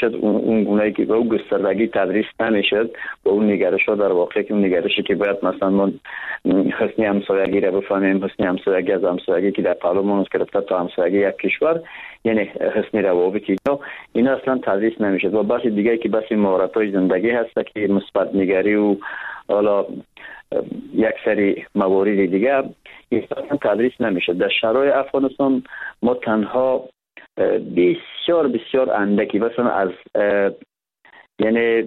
میشد اون گونه‌ای که به اون گستردگی تدریس نمیشد، با اون نگرش ها در واقع که اون نگرشی که باید مثلا ما حسن همسایگی را بفهمیم، حسن همسایگی از همسایگی که در قلممون گرفته تا همسایگی یک کشور، یعنی حسن روابطی اینا اصلا تدریس نمیشد. و بحث دیگه که بحث مهارت‌های زندگی هست که مثبت نگری و حالا یک سری موارد دیگه اصلا تدریس نمیشد. در شرایط افغانستان ما تنها بسیار بسیار اندکی مثلا از یعنی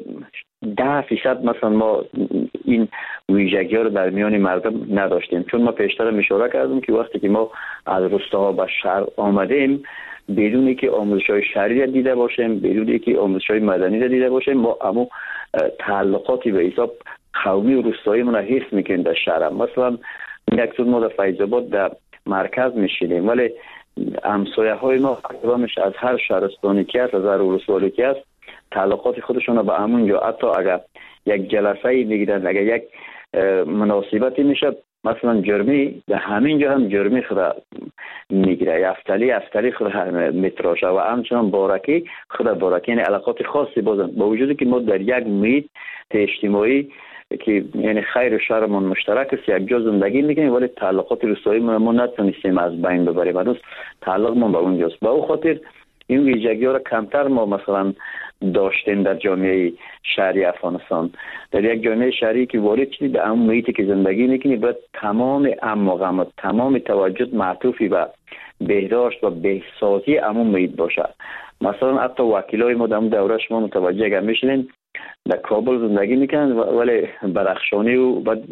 10% مثلا ما این ویژگی ها رو در میان مردم نداشتیم، چون ما پیشتر اشاره کردیم که وقتی که ما از روستاها به شهر آمدیم بدون اینکه آموزش‌های شهری را دیده باشیم، بدون اینکه آموزش‌های مدنی را دیده باشیم، ما اما تعلقاتی به حساب قومی و روستایی من حس میکنیم در شهر. مثلا یک روز ما در فیض آباد در مرکز میشینیم ولی همسایه های ما اقدامش از هر شهرستانی که است، از هر ولسوالی که است، تعلقات خودشون رو به همونجا، حتی اگر یک جلسه میگیرن، اگر یک مناسبتی میشه مثلا جرمی در همینجا هم جرمی خود میگیره، افتلی خود میتراشه و همچنان بارکی خود بارکی، یعنی علاقات خاصی بازن با وجودی که ما در یک محیط اجتماعی که یعنی خیر و شرمون مشترک است یک جا زندگی میکنیم، ولی تعلقات روستایی ما نتونستیم از بین ببریم. هنوز تعلق ما به اونجاست. به اون خاطر این ویژگی ها را کمتر ما مثلا داشتیم در جامعه شهری افغانستان. در یک جامعه شهری که وارد شدی به اون محیطی که زندگی میکنی باید تمام اماغمت، تمام توجه معطوفی به بهداشت و بهسازی همون محیط باشه. مثلا حتی وکیلای ما در اون دوره شما متوجه اگر میشدین در کابل زندگی میکنن ولی برخشانی و بعد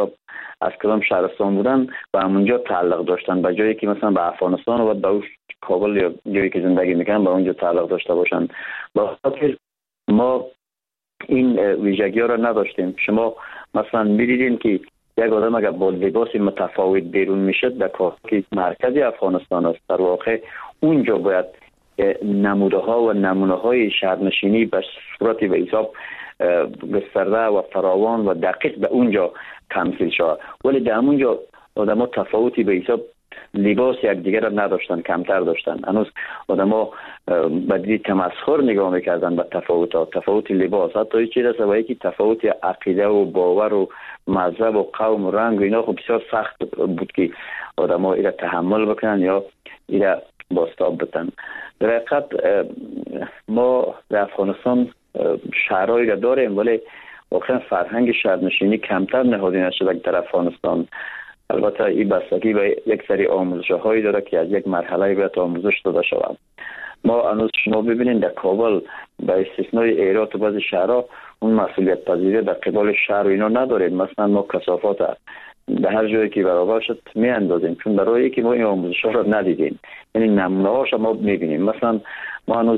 از کدام شهرستان بودن و همونجا تعلق داشتن، به جایی که مثلا به افغانستان و به کابل یا جایی که زندگی میکنن به اونجا تعلق داشته باشن. با خاطر ما این ویژگی ها را نداشتیم. شما مثلا میدیدین که یک آدم اگر با لباس متفاوت بیرون میشد در کار که مرکزی افغانستان است، در واقع اونجا باید نموده ها و نمونه های شهرنشینی به صورت به حساب گسترده و فراوان و دقیق به اونجا تمثیل شد، ولی در اونجا آدم تفاوتی به حساب لباس یک دیگر را نداشتن، کمتر داشتن. هنوز آدم ها به دید تمسخر نگاه میکردن به تفاوت لباس، حتی چیز است و یکی تفاوت عقیده و باور و مذهب و قوم و رنگ و اینا خب بسیار سخت بود که آدم ها ایره تحمل بکنن یا ایره باستاب بتن. در حقیقت ما در افغانستان شهرهایی را داریم ولی واقعا فرهنگ شهرنشینی کمتر نهادی نشده در افغانستان. البته این بستگی به یک سری آموزش‌هایی داره که از یک مرحله باید آموزش داده شود. ما هنوز شما ببینید در کابل به استثنای ایرات و بعضی شهرها اون مسئولیت پذیری در قبال شهر و اینا نداریم. مثلا ما کثافات به هر جایی که برابر شد می اندازیم، چون برای که ما این آموزش‌ها را ندیدیم، یعنی نمونه‌هاش ما ببینیم. مثلا ما هنوز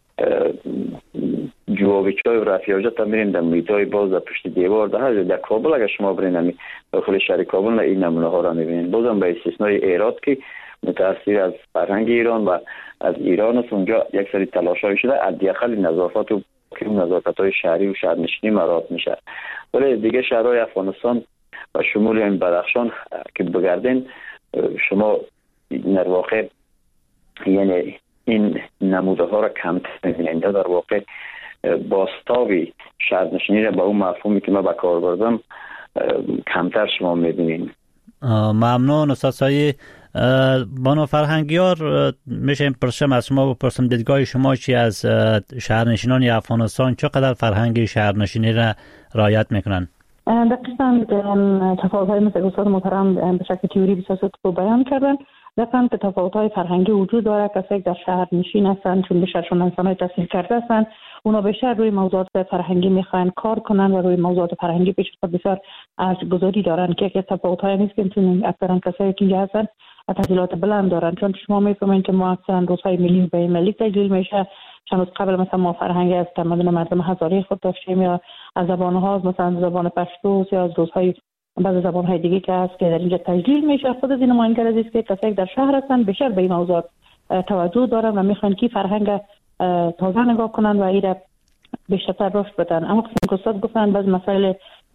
جوابچای و رفیاجت هم میریم در محیط‌های باز در پشت دیوار در هر جای در کابل اگر شما برین داخل شهر کابل نه این نمونه ها را میبینید. بازم به استثنای ایرات که متأثر از فرهنگ ایران و از ایران است، اونجا یک سری تلاش‌های شده حداقل نظافت و نظافت‌های شهری و شهرنشینی مراعات میشه. ولی دیگه شهرهای افغانستان و شمول این بدخشان که بگردین شما در واقع یعنی این نموده ها را کمتر می‌بینید. در واقع باستابی شهرنشینی را با اون مفهومی که ما به کار بردم کمتر شما می‌بینید. ممنون استاد سایی. بانو فرهنگیار میشه پرسشم از شما بپرسم دیدگاه شما چی از شهرنشینان افغانستان، چقدر فرهنگ شهرنشینی را رعایت میکنن؟ دقیقاً تفاوت‌های مثل استاد محترم به شکل تئوری بسیار خوب بیان کردن. دقیقاً که تفاوت‌های فرهنگی وجود داره. کسایی که در شهر نشین هستند چون بیشترشون انسان‌های تحصیل کرده هستند، اونا بیشتر روی موضوعات فرهنگی میخواین کار کنن و روی موضوعات فرهنگی بسیار ارزش‌گذاری دارن که تفاوت‌های نیست که چون اکثرا کسایی که اینجا هستن تحصیلات بلند دارن. چون شما میفهمین که ما اکثرا روزهای ملی و بین ملی تجلیل میشه. چند روز قبل مثلا ما فرهنگ از تمدن مردم هزاره خود داشتیم، یا از زبان‌ها مثلا زبان پشتو یا از روزهای بعضی زبان‌های دیگه که هست که در اینجا تجلیل میشه. خود از این نماینده است که کسایی در شهر هستن بیشتر به این موضوع توجه دارن و میخوان که فرهنگ تازه نگاه کنن و ایره بیشتر رشد بدن. اما که استاد گفتن بعضی مسائل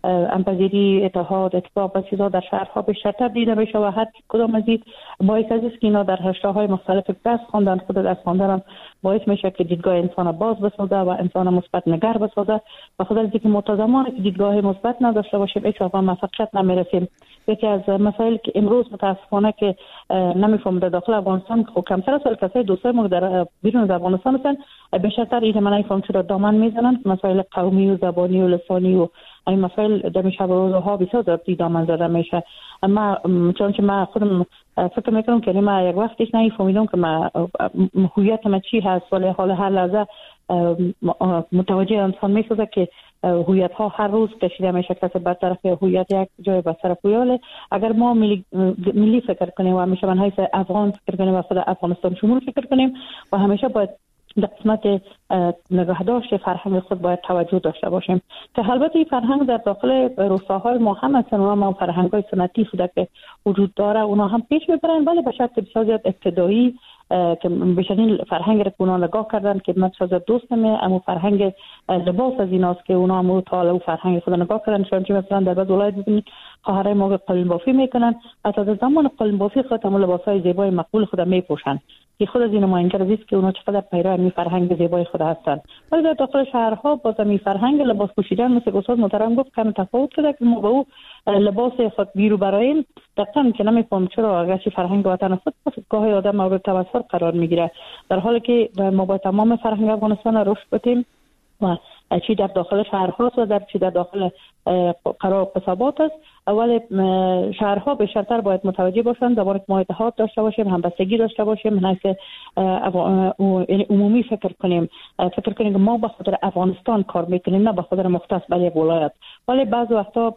همپذیری، اتحاد، اتفاق و چیزا در شهرها بیشتر دیده بشه و هر کدام از این باعث است که اینا در رشته‌های مختلف دست خواندن. خود دست خواندن هم باعث میشه که دیدگاه انسان باز بسازه و انسان مثبت نگر بسازه و خود از اینکه ما تا زمانی که دیدگاه مثبت نداشته باشیم هیچ وقت موفقیت نمیرسیم. یکی از مسائلی که امروز متاسفانه که نمیفهم در داخل افغانستان خب کمتر است، کسای دوستای ما در بیرون از افغانستان هستن بیشتر این من نمیفهم چرا دامن میزنن مسائل قومی و زبانی و لسانی و این مسائل در شب و روزها بسیار در دامن زده میشه. اما چون که من خودم فکر میکنم که ما یک وقتش نمیفهمیدم که ما هویت ما چی هست، ولی حال هر لحظه متوجه انسان میشه که هویت ها هر روز کشیده میشه کسی برطرف هویت یک جای برطرف هویت. اگر ما ملی فکر کنیم و همیشه من حیث افغان فکر کنیم و خود افغانستان شمول فکر کنیم و همیشه باید در قسمت نگهداشت فرهنگ خود باید توجه داشته باشیم که البته این فرهنگ در داخل روستاهای ما هم هستن و ما فرهنگ‌های سنتی خود که وجود داره اونا هم پیش میبرن، ولی به شرط بسیار زیاد ابتدایی که بیشترین فرهنگ را اونا نگاه کردن که من بسیار دوست اما فرهنگ لباس از ایناست که اونا هم تا فرهنگ خود نگاه کردن. چون که مثلا در بعض ولایت ببینید خواهرای ما قالین بافی میکنن، حتی در زمان قالین بافی خود هم لباسای زیبای مقبول خود میپوشن که خود از این نماینده است که اونا چقدر پیرو می فرهنگ زیبای خود هستن. ولی در داخل شهرها باز می فرهنگ لباس پوشیدن مثل استاد محترم گفت کم تفاوت شده که ما با او لباس خود بیرو برایم دقیقاً که نمیفهم چرا اگر چی فرهنگ وطن خود گاهی آدم مورد توسط قرار میگیره، در حالی که ما با تمام فرهنگ افغانستان رشد بدیم و چی در داخل شهرها و چی در داخل قرار قصابات است. اول شهرها بیشتر باید متوجه باشند زبان که ما اتحاد داشته باشیم، همبستگی داشته باشیم، نه عمومی فکر کنیم که ما به خاطر افغانستان کار میکنیم نه به خاطر مختص به یک ولایت. ولی بعض وقتا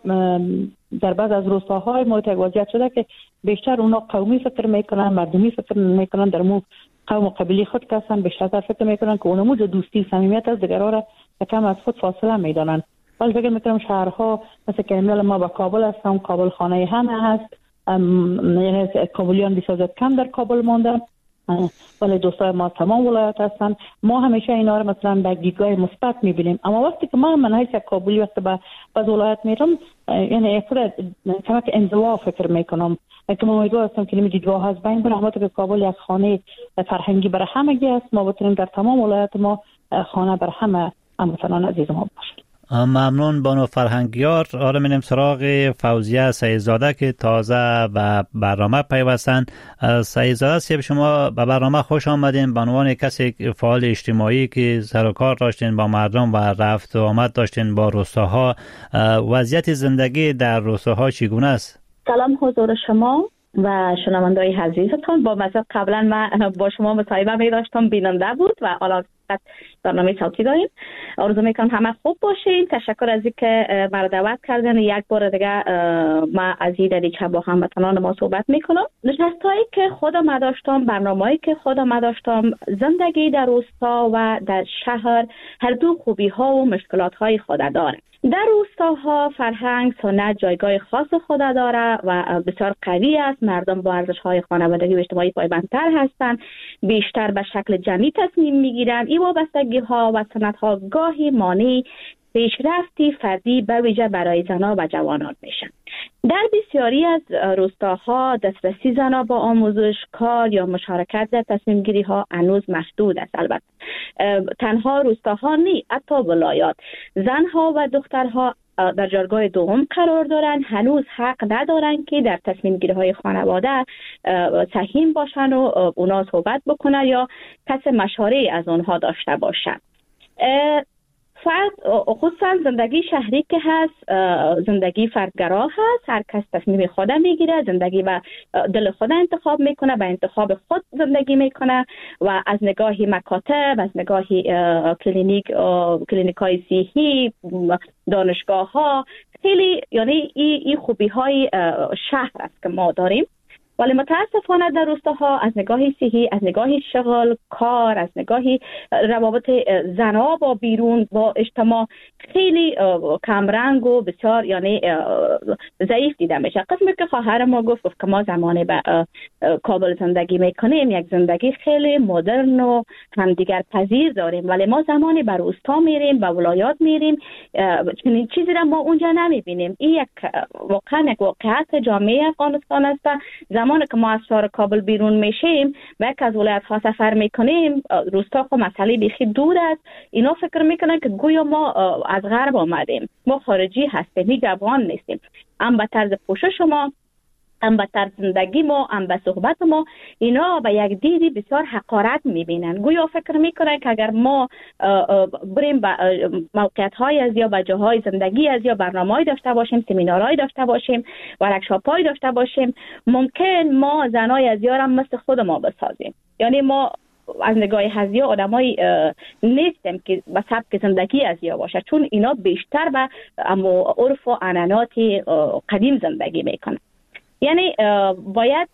در بعض از روستاهای ما وضعیت شده که بیشتر اونا قومی فکر میکنن، مردمی فکر میکنن، در مو قوم و قبیله خود کسان بیشتر فکر میکنن که اونمو دوستی صمیمیت از دیگران را کم از خود فاصله میدانن. ولی فکر میکنم شهرها مثل که امروز ما با کابل هستم، کابل خانه همه هست، یعنی کابلیان بسیار کم در کابل ماندن، ولی دوستای ما تمام ولایت هستن. ما همیشه اینا رو مثلا به دیدگاه مثبت میبینیم، اما وقتی که من هیچ کابلی وقتی به ولایت میرم یعنی خود کمک انزوا فکر میکنم که ما امیدوار هستم که دیدگاه از بین بره، همونطور که کابل یک خانه فرهنگی برای همگی است، ما بتونیم در تمام ولایت ما خانه بر همه هموطنان عزیز ما باشه. ممنون بانو فرهنگیار. آره میریم سراغ فوزیه سعیدزاده که تازه به برنامه پیوستن. سعیدزاده صاحب شما به برنامه خوش آمدین. به عنوان کسی فعال اجتماعی که سر و کار داشتین با مردم و رفت و آمد داشتین با روستاها، وضعیت زندگی در روستاها چگونه است؟ سلام حضور شما و شنونده‌های عزیزتان. با مثلا قبلا من با شما مصاحبه می داشتم، بیننده بود و حالا برنامه صوتی داریم. آرزو میکنم همه خوب باشین. تشکر از اینکه مرا دعوت کردن. یک بار دیگه ما از این دریچه با هموطنان ما صحبت میکنم. نشستایی که خودم داشتم، برنامه‌ای که خودم داشتم، زندگی در روستا و در شهر هر دو خوبی ها و مشکلات های خود داره. در روستاها فرهنگ سنت جایگاه خاص خود داره و بسیار قوی است. مردم با ارزش‌های خانوادگی و اجتماعی پایبندتر هستند، بیشتر به شکل جمعی تصمیم میگیرند. این وابستگی‌ها و سنت‌ها گاهی مانع پیشرفتی فردی به ویژه برای زنان و جوانان میشن. در بسیاری از روستاها دسترسی زنان با آموزش، کار یا مشارکت در تصمیم گیری ها هنوز محدود است. البته تنها روستاها نی، حتی ولایات زنها و دخترها در جایگاه دوم قرار دارن، هنوز حق ندارن که در تصمیم گیری های خانواده سهیم باشن و اونا صحبت بکنن یا کس مشوره از اونها داشته باشن. خصوصا زندگی شهری که هست زندگی فردگرا هست، هر کس تصمیم خود میگیره، زندگی و دل خود انتخاب میکنه، به انتخاب خود زندگی میکنه و از نگاهی مکاتب، از نگاهی کلینیک های صحی، دانشگاه ها، خیلی یعنی این خوبی های شهر است که ما داریم. ولی متاسفانه در روستاها از نگاه صحی، از نگاه شغل، کار، از نگاه روابط زنها با بیرون، با اجتماع خیلی کمرنگ و بسیار یعنی ضعیف دیده میشه. قسمی که خواهر ما گفت که ما زمانی به کابل زندگی میکنیم، یک زندگی خیلی مدرن و همدیگر پذیر داریم، ولی ما زمانی به روستا میریم، به ولایات میریم، چنین چیزی را ما اونجا نمیبینیم. این واقعا یک واقعیت جامعه افغانستان است. زمانی که ما از شهر کابل بیرون میشیم و یک از ولایت ها سفر میکنیم، روستا خو مسئله بیخی دور است. اینا فکر میکنن که گویا ما از غرب آمدیم، ما خارجی هستیم، هیچ افغان نیستیم. هم به طرز پوشش ما، هم به طرز زندگی ما، هم به صحبت ما، اینا به یک دیدی بسیار حقارت میبینن. گویا فکر میکنن که اگر ما بریم به موقعیت های از یا به جاهای زندگی از یا برنامه‌ای داشته باشیم، سمینارهای داشته باشیم، ورکشاپ‌های داشته باشیم، ممکن ما زنای از یارم مثل خود ما بسازیم. یعنی ما از نگاه هزیا آدمای نیستیم که به سبک زندگی ازیا باشه، چون اینا بیشتر به عرف و عنعنات قدیم زندگی میکنن. یعنی باید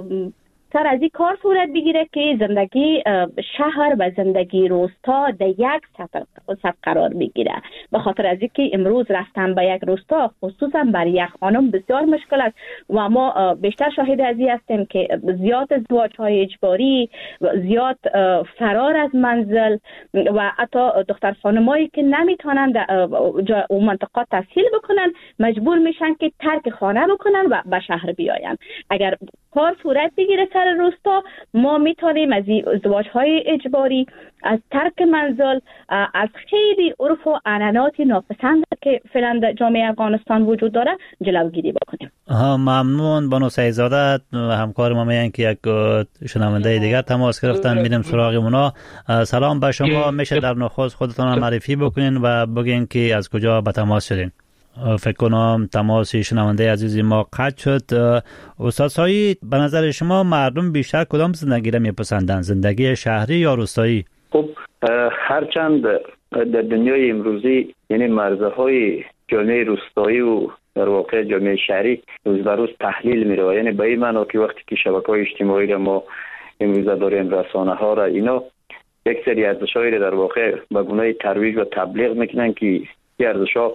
سر از این کار صورت بگیره که زندگی شهر و زندگی روستا در یک سطح قرار بگیره. به خاطر از اینکه امروز رفتن به یک روستا خصوصا برای یک خانم بسیار مشکل است و ما بیشتر شاهد از این هستیم که زیاد ازدواج‌های اجباری، زیاد فرار از منزل و حتی دختر خانمایی که نمیتونن در اون منطقه تحصیل بکنن مجبور میشن که ترک خانه بکنن و به شهر بیاین. اگر کار صورت بگیره سر روستا، ما میتونیم از ازدواج‌های اجباری، از ترک منزل، از خیلی عرف و عنعنات ناپسند که فعلا در جامعه افغانستان وجود داره جلوگیری بکنیم. ممنون. بانو سعیدزاده همکار ما میگن که یک شنونده دیگر تماس گرفتن، میریم سراغ اونا. سلام به شما، میشه در نخست خودتون معرفی بکنین و بگین که از کجا به تماس شدین؟ فکر کنم تماس شنونده عزیزی ما قطع شد. استاد سایی، به نظر شما مردم بیشتر کدام زندگی را میپسندن، زندگی شهری یا روستایی؟ خب هرچند در دنیای امروزی یعنی مرزهای جامعه روستایی و در واقع جامعه شهری روز به روز تحلیل میره، یعنی به این معنی که وقتی که شبکه‌های اجتماعی را ما امروز داریم، رسانه ها را، اینا یک سری ارزش‌هایی را در واقع به گونه ترویج و تبلیغ میکنن که این ارزش‌ها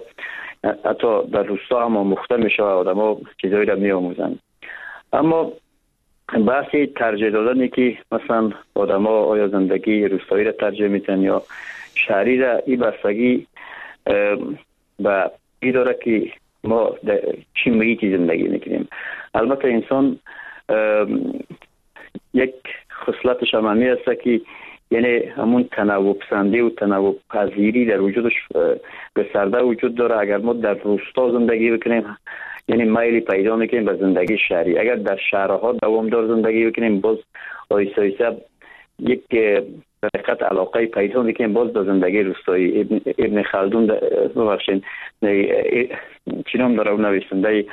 حتی در روستا هم آموخته میشه و آدم‌ها چیزایی را میآموزند. اما بحثی ترجیح دادنی که مثلا آدم‌ها آیا زندگی روستایی را ترجیح میتن یا شهری را، این بستگی به این داره که ما در چی محیطی زندگی میکنیم. البته انسان یک خصلتش هم است که یعنی همون تنوع پسندی و تنوع پذیری در وجودش گسترده وجود داره. اگر ما در روستا زندگی بکنیم یعنی میلی پیدا میکنیم به زندگی شهری. اگر در شهرها دوامدار زندگی بکنیم باز آیسته آیسته یک دقت علاقه پیدا میکنیم باز به زندگی روستایی. ابن خلدون ببخشید چی نام داره اون نویسنده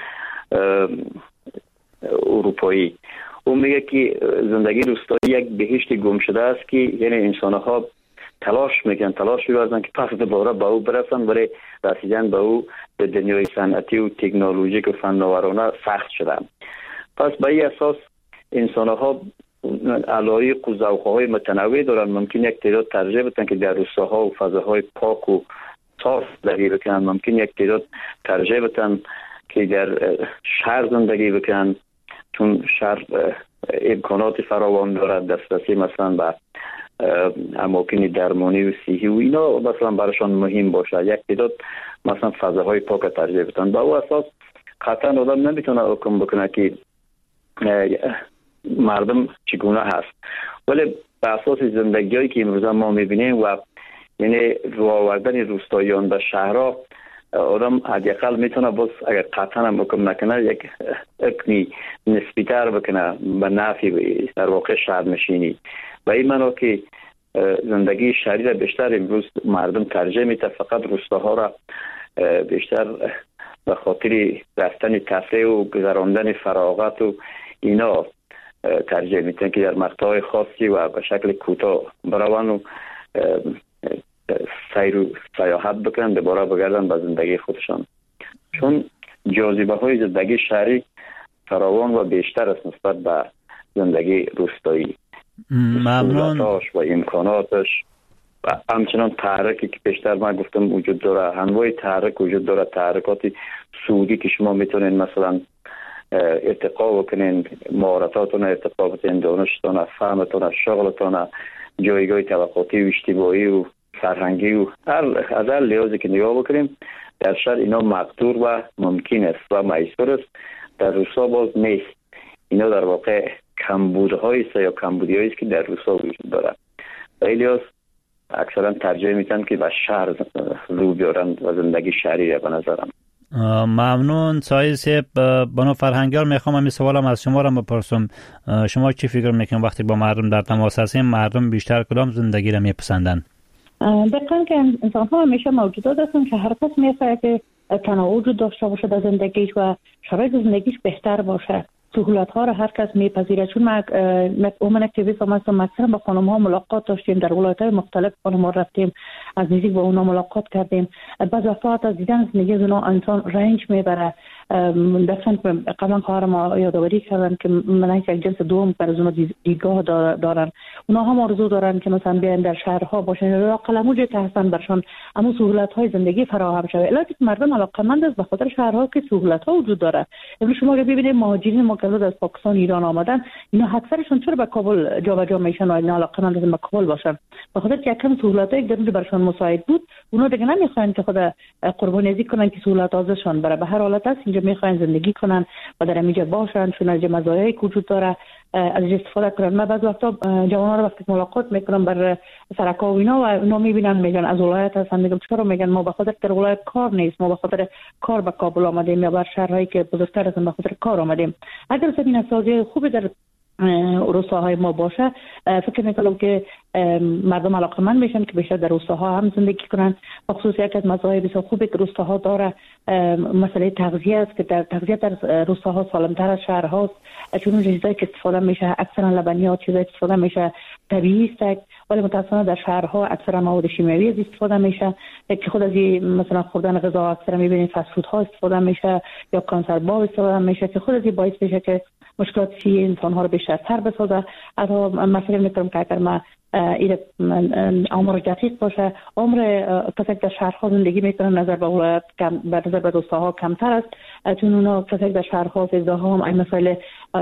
اروپایی، اون میگه که زندگی روستایی یک بهشت گم شده است که یعنی انسان‌ها تلاش می‌ورزن که پس دوباره به او برسن، ولی رسیدن به او به دنیای صنعتی و تکنولوژیک و فناورانه سخت شده. پس به این اساس انسان‌ها علایق و ذوق‌های متنوع دارن. ممکن یک تعداد ترجیح بدن که در روستاها و فضاهای پاک و صاف زندگی بکنن، ممکن یک تعداد ترجیح بدن که در شهر زندگی بکنن، چون شهر امکانات فراوان دارد، دسترسی مثلا به اماکن درمانی و صحی و اینا مثلا براشان مهم باشه. یک تعداد مثلا فضاهای پاک ترجیح بدن. با او اساس قطعا آدم نمیتونه حکم بکنه که مردم چگونه هست، ولی به اساس زندگیایی که امروز ما میبینیم و یعنی رو آوردن روستاییان به شهرها، آدم حداقل میتونه باز اگر قطعا هم حکم نکنه یک اکنی نسبی تر بکنه به نفع در واقع شهرنشینی. و این معنی که زندگی شهری را بیشتر امروز مردم ترجیح میده، فقط روستاها را بیشتر به خاطر رفتن تفریح و گذراندن فراغت و اینا ترجیح میدن که در مقطع خاصی و به شکل کوتاه بروند و سیر و سیاحت بکنن، دوباره بگردن به زندگی خودشان. چون جاذبه های زندگی شهری فراوان و بیشتر است نسبت به زندگی روستایی. ممنون. و امکاناتش و همچنان تحرکی که بیشتر من گفتم وجود داره، انواع تحرک وجود داره، تحرکات سودی که شما میتونین مثلا ارتقا بکنین، مهارتاتون ارتقا بکنین، دانشتون، فهمتون، شغلتون، جایگاه طبقاتی و اجتماعی و فرهنگی و از هر لحاظی که نگاه بکنیم در شهر اینا مقدور و ممکن است و میسر است. در روستا باز نیست. اینا در واقع کمبودهای است یا کمبودی است که در روستا وجود داره. خیلی از اکثرا ترجیح میتن که به شهر رو بیارن و زندگی شهری را به نظرم. ممنون سایه صاحب. بانو فرهنگیار میخوام همین سوالم از شما را بپرسم. شما چی فکر میکنید وقتی با مردم در تماس هستیم، مردم بیشتر کدام زندگی را میپسندن؟ دقیقاً که انسان ها همیشه موجودات هستن که هر کس میخواهد که تنوع وجود داشته باشه در زندگیش و شرایط زندگیش بهتر باشه. سهولت ها را هر کس میپذیره. چون من اکتیویست هم هستم، مثلا با خانم ها ملاقات داشتیم، در ولایت های مختلف خانم ها رفتیم، از نزدیک با اونا ملاقات کردیم. بعض وقتا از دیدن زندگی اونا انسان رنج میبره. دفعه قبلا خواهر ما یادآوری کردن که من یک جنس دوم بر از اونا دیدگاه دارن. اونا هم آرزو دارن که مثلا بیان در شهرها باشن، علاقه‌مند که هستن برشان اما سهولت های زندگی فراهم شود. البته مردم علاقه‌مند است به خاطر شهرها که سهولت ها وجود داره. امروز شما ببینید مهاجرین ما که از پاکستان ایران آمدن، اینا اکثرشون چرا به کابل جابجا میشن و اینا علاقه‌مند هستن به کابل باشن؟ به خاطر که کم سهولتایی که برشان مساعد بود. اونا دیگه نمیخواین که خود قربانیزی کنن که سهولت ازشان بره. به هر حالت است اینجا میخواین زندگی کنن و در اینجا باشن، چون از مزایایی که وجود داره از استفاده کنن. من بعضی وقتا جوان‌ها رو وقتی ملاقات میکنم بر سرکا و اینا میبینن میگن از ولایت هستن. میگم چرا؟ میگن ما به خاطر در ولایت کار نیست، ما به خاطر کار به کابل آمدیم یا بر شهرهایی که بزرگتر هستن به خاطر کار آمدیم. اگر زمین سازی خوبی در روستاهای ما باشه، فکر میکنم که مردم علاقمند میشن که بیشتر در روستاها هم زندگی کنن. بخصوص یک از مزایای بسیار خوبی که روستاها داره مسئله تغذیه است که در تغذیه در روستاها سالمتر از شهرهاست. چون اون چیزایی که استفاده میشه اکثرا لبنیات، چیزایی که استفاده میشه طبیعی است، ولی متأسفانه در شهرها اکثرا مواد شیمیایی استفاده میشه که خود از مثلا خوردن غذا اکثرا میبینید فست فود ها استفاده میشه یا کنسرو استفاده میشه که خود از باعث میشه که مشکلات صحی انسان ها رو بیشتر بسازه. حتی مثلا میگم که اگر ما عمر دقیق باشه، عمر کسی در شهرها زندگی میکنه نظر به ولایت نظر به روستاها کمتر است. چون اونا کسی در شهرها زیزاها هم این مسئله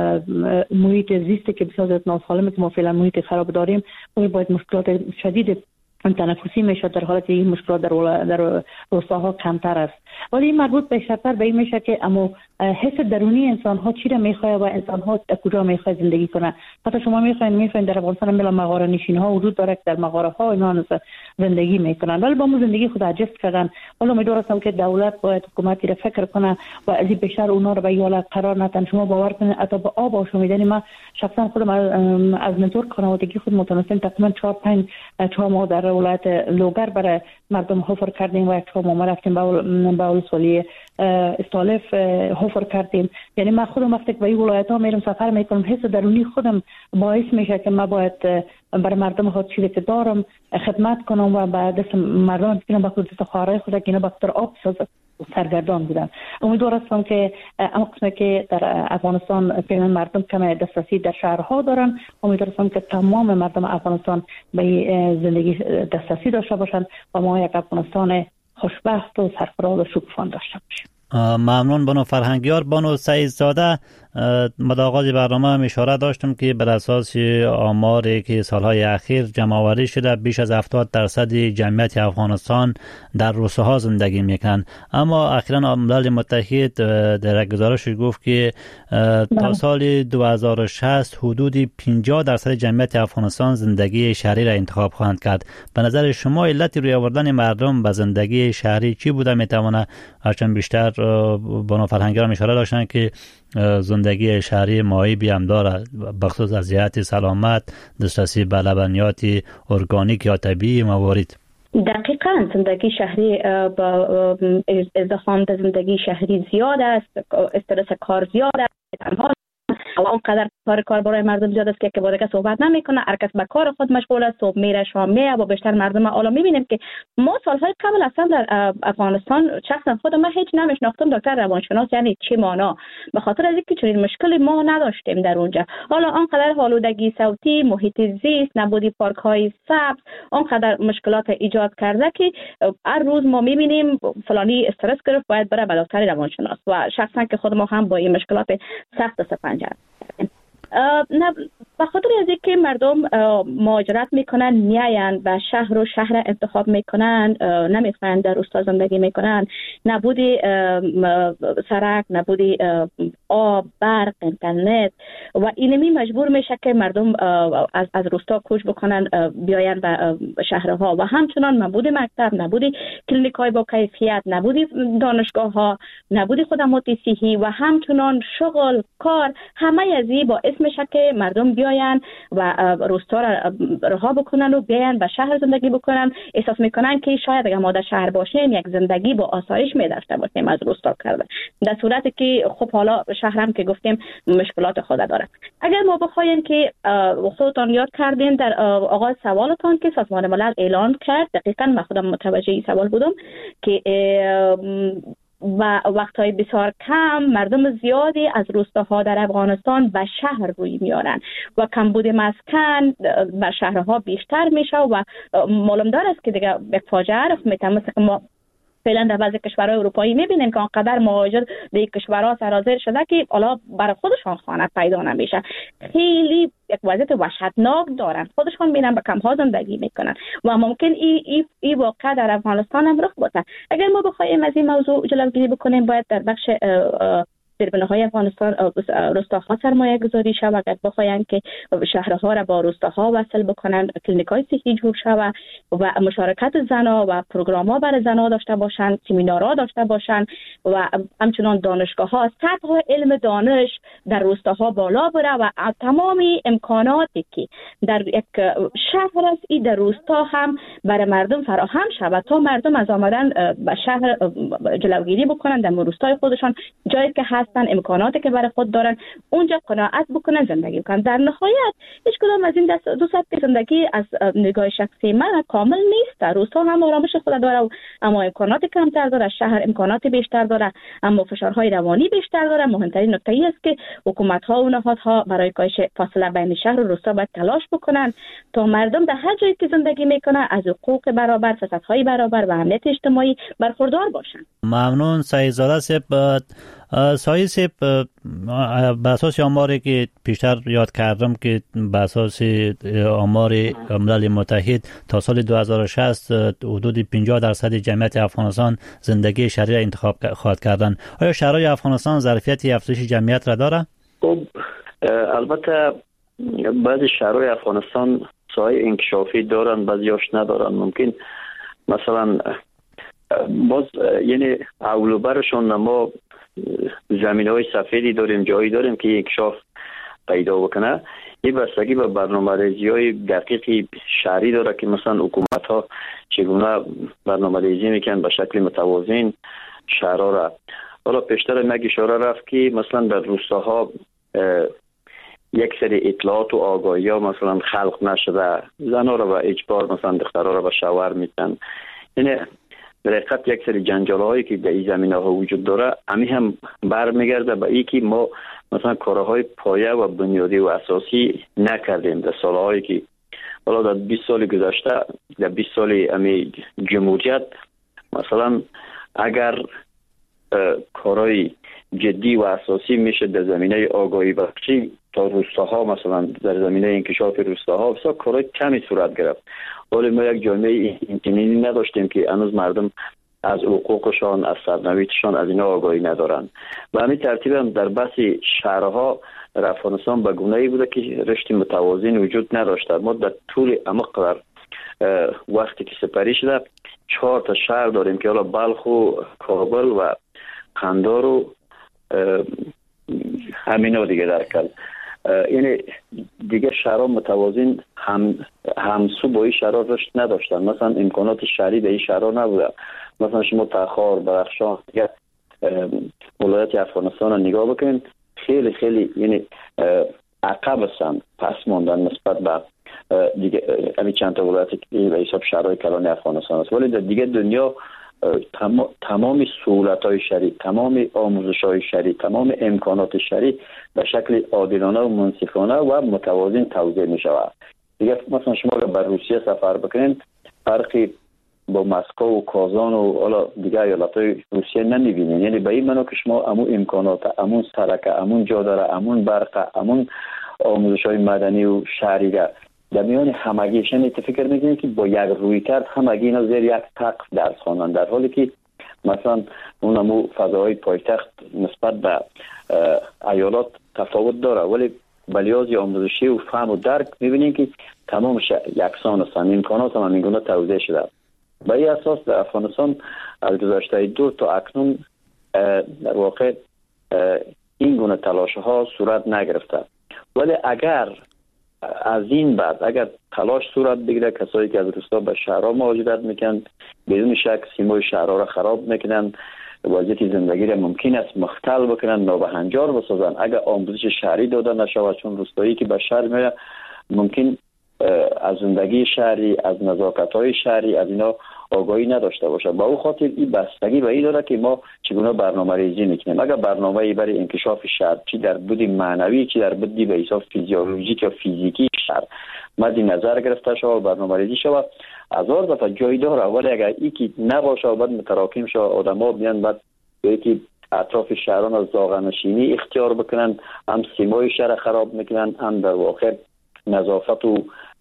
محیط زیستی که بسیار ناسالمه که ما فعلا محیط خراب داریم، باید مشکلات شدید تنفسی میشه، در حالی که این مشکلات در روستاها کمتر است. ولی این مربوط بیشتر به این میشه که اما حس درونی انسان ها چی را میخواد و انسان ها کجا میخواد زندگی کنه. حتی شما میخواین در افغانستان میلا مغاره نشین ها وجود داره که در مغاره ها اینا زندگی میکنن، ولی با ما زندگی خود عجز کردن. ولی امیدوار هستم که دولت باید حکومتی را فکر کنه و از این بیشتر اونا رو به یال قرار ندن. شما باور کنید حتی با آب آشامیدنی ما شخصا خودم از منظور خانوادگی خود متناسب تقریبا 4-5 ماه در ولایت لوگر برای مردم حفر کردیم و 4 ماه رفتیم به ولسوالی استالف حفر کردیم. یعنی من خودم وقتی که به این ولایت ها میرم سفر میکنم، حس درونی خودم باعث میشه که من باید برای مردم خود چیزی که دارم خدمت کنم و به دست مردم بگیرم به خود دست خواهرای خود که اینا به خاطر آب سرگردان بودن. امیدوار هستم که اما قسمه که در افغانستان فعلا مردم کم دسترسی در شهرها دارن، امیدوار هستم که تمام مردم افغانستان به زندگی دسترسی داشته باشن و ما یک افغانستان خوشبخت و سرفراز و شکوفان داشته باشیم. ممنون بانو فرهنگیار. بانو سعید زاده، آغاز برنامه هم اشاره داشتم که بر اساس آماری که سالهای اخیر جمع‌آوری شده بیش از 70% جمعیت افغانستان در روستاها زندگی میکنن، اما اخیراً ملل متحد در گزارش گفت که تا سال 2060 حدود 50% جمعیت افغانستان زندگی شهری را انتخاب خواهند کرد. به نظر شما علت روی آوردن مردم به زندگی شهری چی بوده میتونه؟ هرچند بیشتر بانو فرهنگیار اشاره داشتن که زندگی شهری معایبی هم داره، بخصوص از جهت سلامت، دسترسی به لبنیات ارگانیک یا طبیعی موارد. دقیقاً زندگی شهری با ازدحام زندگی شهری زیاد است، استرس کار زیاد است، تنها حالا اونقدر کار برای مردم زیاد است که با دیگه صحبت نمیکنه، هر کس به کار خود مشغول است، صبح میره شام میره و بیشتر مردم حالا میبینیم که ما سالهای قبل اصلا در افغانستان شخصا خود من هیچ نمیشناختم دکتر روانشناس یعنی چی معنا، به خاطر از اینکه چنین مشکلی ما نداشتیم در اونجا. حالا آنقدر آلودگی صوتی، محیط زیست، نبودی پارک های سبز آنقدر مشکلات ایجاد کرده که هر روز ما میبینیم فلانی استرس گرفت باید بره به دکتر روانشناس و شخصا که خود ما هم با این مشکلات سخت دست پنجه کردیم. نه به خاطر از اینکه مردم مهاجرت میکنن میاین به شهر و شهر انتخاب میکنن، نمیخواین در روستا زندگی میکنن، نبودی سرک، نبودی آب، برق، اینترنت و اینمی مجبور میشه که مردم از روستا کوچ بکنن بیاین به شهرها و همچنان نبودی مکتب، نبودی کلینیک های با کیفیت، نبودی دانشگاه ها، نبودی خدمات صحی و همچنان شغل، کار، همه از این باعث میشه که مردم بیاین و روستا را رها بکنن و بیاین به شهر زندگی بکنن. احساس میکنن که شاید اگر ما در شهر باشیم یک زندگی با آسایش می‌داشته باشیم از روستا کردن، در صورتی که خب حالا شهرم که گفتیم مشکلات خود داره. اگر ما بخوایم که خودتان یاد کردین در آغاز سوالتان که سازمان ملل اعلان کرد، دقیقاً من خودم متوجه این سوال بودم که و وقتهای بسیار کم مردم زیادی از روستاها در افغانستان به شهر روی میارن و کمبود مسکن بر شهرها بیشتر میشه و معلوم دار است که دیگه یک فاجعه رخ میده. مثل ما فعلا در بعضی کشورهای اروپایی میبینیم که آنقدر مهاجر در کشورها سرازیر شده که حالا برای خودشان خانه پیدا نمیشه، خیلی یک وضعیت وحشتناک دارن، خودشان میرن به کمپ ها زندگی میکنن و ممکن این واقع در افغانستان هم رخ بده. اگر ما بخوایم از این موضوع جلوگیری بکنیم باید در بخش زیربناهای افغانستان روستاها سرمایه گذاری شود، اگر بخواین که شهرها را با روستاها وصل بکنن، کلینیک‌های صحی جور شود و مشارکت زنها و پروگرام‌ها برای زنها داشته باشن، سمینارها داشته باشن و همچنان دانشگاه‌ها، سطح علم دانش در روستاها بالا بره و تمامی امکاناتی که در یک شهر است این در روستا هم برای مردم فراهم شود تا مردم از آمدن به شهر جلوگیری بکنن، در روستای خودشان جایی که امکاناتی که برای خود دارن اونجا قناعت بکنن، زندگی بکنن. در نهایت هیچ کدام از این دو سطح زندگی از نگاه شخصی من کامل نیست. روستا هم آرامش خود داره و اما امکاناتی کمتر داره، شهر امکاناتی بیشتر داره اما فشارهای روانی بیشتر داره. مهمترین نکته ای است که حکومت ها و نهادها برای کاهش فاصله بین شهر و روستا باید تلاش بکنن تا مردم در هر جایی که زندگی میکنه از حقوق برابر، فرصت‌های برابر و امنیت اجتماعی برخوردار باشن. ممنون سعیدزاده صاحب. سایه صاحب، به اساس آماری که پیشتر یاد کردم که به اساس آمار ملل متحد تا سال 2060 حدود 50% جمعیت افغانستان زندگی شهری را انتخاب خواهد کردن. آیا شهرهای افغانستان ظرفیت افزایش جمعیت را داره؟ خب البته بعضی شهرهای افغانستان سایه انکشافی دارن، بعضیاش ندارن. ممکن مثلا باز یعنی اولو برشون ما زمین های سفیدی داریم، جایی داریم که انکشاف پیدا بکنه. این بستگی به برنامه‌ریزی های دقیقی شهری داره که مثلا حکومت ها چگونه برنامه‌ریزی میکنن به شکل متوازن شهرها را. حالا پیشتر یک اشاره رفت که مثلا در روستاها یک سری اطلاعات و آگاهی ها مثلا خلق نشده، زنها را به اجبار مثلا دخترها را به شوهر میتن. یعنی در حقیقت یک سری جنجال هایی که در این زمینه ها وجود داره امی هم برمیگرده به این که ما مثلا کارهای پایه و بنیادی و اساسی نکردیم در سالهایی که حالا در 20 سال گذشته، در 20 سال امی جمهوریت مثلا اگر کارهای جدی و اساسی میشه در زمینه آگاهی بخشی تا روستاها، مثلا در زمینه انکشاف روستاها بسیار کارهای کمی صورت گرفت. ولی ما یک جامعه اینچنینی نداشتیم که هنوز مردم از حقوقشان، از سرنوشتشان از اینا آگاهی ندارن. و همین ترتیب هم در بحث شهرها در افغانستان به گونه‌ای بوده که رشد متوازن وجود نداشته. ما در طول عمق وقتی که سپری شده 4 تا شهر داریم که حالا بلخ و کابل و قندهار و همینا دیگه در کل. یعنی دیگه شهرها متوازن همسو با این شهرها رشد نداشتن. مثلا امکانات شهری به این شهرها نبوده. مثلا شما تخار، بدخشان، ولایت افغانستان رو نگاه بکنید، خیلی خیلی یعنی عقب هستند، پس موندن نسبت به دیگه همین چند تا ولایتی که به حساب شهرهای کلان افغانستان است. ولی در دیگه دنیا تمام سهولت‌های شهری، تمام آموزش‌های شهری، تمام امکانات شهری به شکل عادلانه و منصفانه و متوازن توزیع می‌شود. دیگه مثلا شما اگر به روسیه سفر بکنید فرقی با مسکو و کازان و حالا دیگه ایالت‌های روسیه نمی‌بینید. یعنی به این معنی که شما همون امکانات، همون سرک، همون جاده، همون برق، همون آموزش‌های مدنی و شهری در میان همگیشن فکر میکنید که با یک روی کرد همگی اینا زیر یک سقف درس خوانند، در حالی که مثلا اونمو فضاهای پایتخت نسبت به ایالات تفاوت داره، ولی به لحاظ آموزشی و فهم و درک میبینید که تمامش یکسان هستند، امکانات هم این گونه توزیع شده. به این اساس در افغانستان از گذشته 2 تا اکنون در واقع این گونه تلاش ها صورت نگرفته. ولی اگر از این بعد اگر تلاش صورت بگیره، کسایی که از روستا به شهرها مهاجرت میکنن بدون شک سیمای شهرها را خراب میکنن، وضعیت زندگی را ممکن است مختل بکنن، نابهنجار بسازن. اگر آموزش شهری داده نشود، چون روستایی که به شهر میره ممکن از زندگی شهری، از نزاکت‌های شهری، از اینا آگاهی نداشته باشه. با او خاطر این بستگی به این داره که ما چگونه برنامه‌ریزی میکنیم. اگر برنامه‌ای برای انکشاف شهر، چی در بود معنوی، چی در بود به حساب فیزیولوژیک یا فیزیکی شهر مد نظر گرفته شود، برنامه‌ریزی شود، هزار دفعه جای داره. ولی اگر یکی نباشه و بعد متراکم شه، آدم‌ها بیان بعد یکی اطراف شهران از زاغه‌نشینی اختیار بکنن، هم سیمای شهر خراب میکنن، هم در واقع نظافت و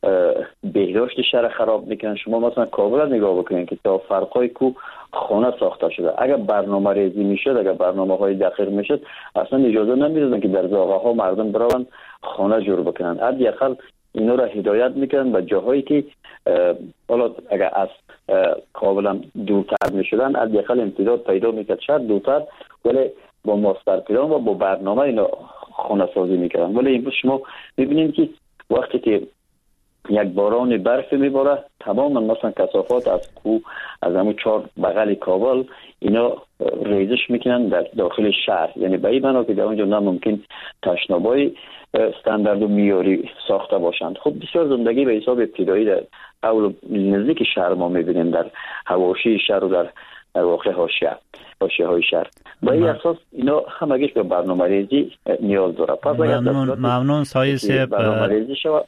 بهداشت شهر خراب میکنن. شما مثلا کابل نگاه بکنید که تا فرقای کو خانه ساخته شده. اگر برنامه ریزی میشد، اگر برنامه های دقیق میشد، اصلا اجازه نمیدادن که در زاغه ها مردم برون خانه جور بکنن. حداقل اینا را هدایت میکنن به جاهایی که حالا اگر از کابل هم دورتر میشدن حداقل امتداد پیدا میکرد شهر دورتر، ولی با ماستر پلان و با برنامه اینا خانه سازی میکردن. ولی امروز شما میبینید که وقتی که یک باران برف میباره، تماما مثلا کثافات از کو، از همون 4 بغل کابل اینا ریزش میکنن در داخل شهر. یعنی به این معنا که در اونجا ناممکن تشنابای استاندارد و معیاری ساخته باشند. خب بسیار زندگی به حساب ابتدایی در اول نزدیک شهر ما میبینیم، در حواشی شهر و در واقع حاشیه های شهر. با این اساس اینا همگیش به برنامه‌ریزی نیاز داره. پس ممنون سایه صاحب. برنامه‌ریزی شود.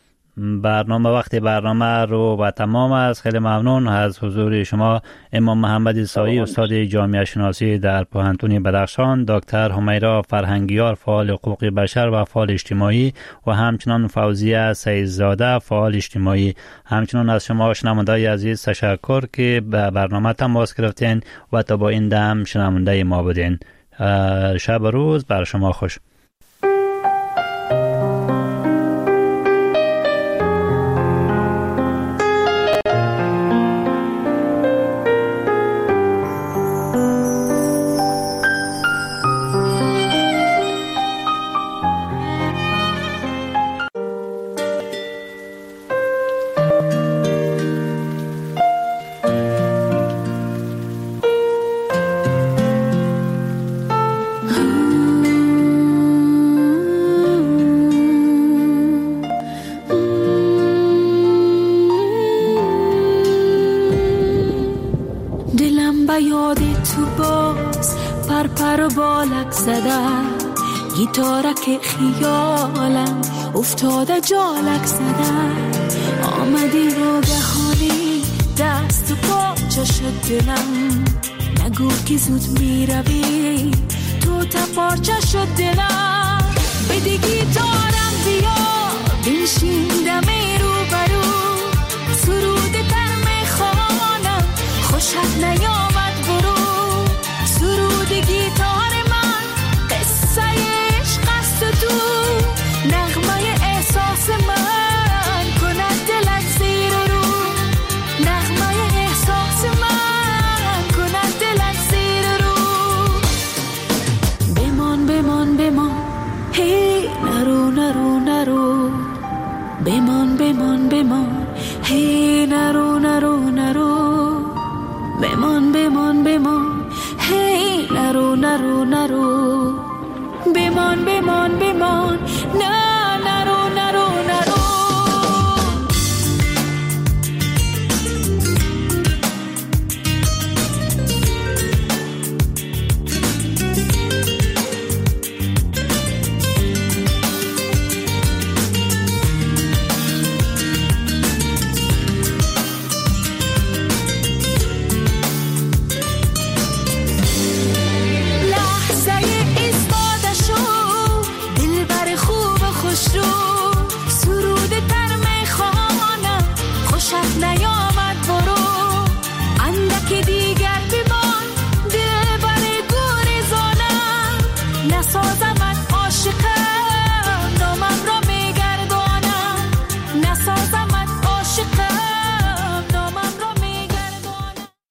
وقتی برنامه رو و تمام است. خیلی ممنون از حضور شما امام محمد سایی، استاد جامعه شناسی در پوهنتون بدخشان، دکتر همیرا فرهنگیار فعال حقوق بشر و فعال اجتماعی و همچنان فوزیه سیدزاده فعال اجتماعی. همچنان از شما شنوندگان عزیز تشکر که به برنامه تماس گرفتین و تا با این دم شنونده ما بودین. شب و روز بر شما خوش. گیتارک خیالم افتاده جالک زده، آمدی ناگهانی دست و پاچه شد دلم، نگو که زود میروی تو تپارچه شد دلم، بده گیتارم بیا بنشین دمی رو برو، سرود تر میخوانم خوشت نیامد برو، سرود گیتار من قصه عشق است تو، نغمه احساس من کند دلت زیر رو، نغمه احساس من کند دلت زیر رو، بمان بمان بمان هی نرو نرو نرو، بمان بمان بمان هی نرو نرو نرو، بمان بمان بمان هی نرو نرو نرو، بمان بمان بمان نه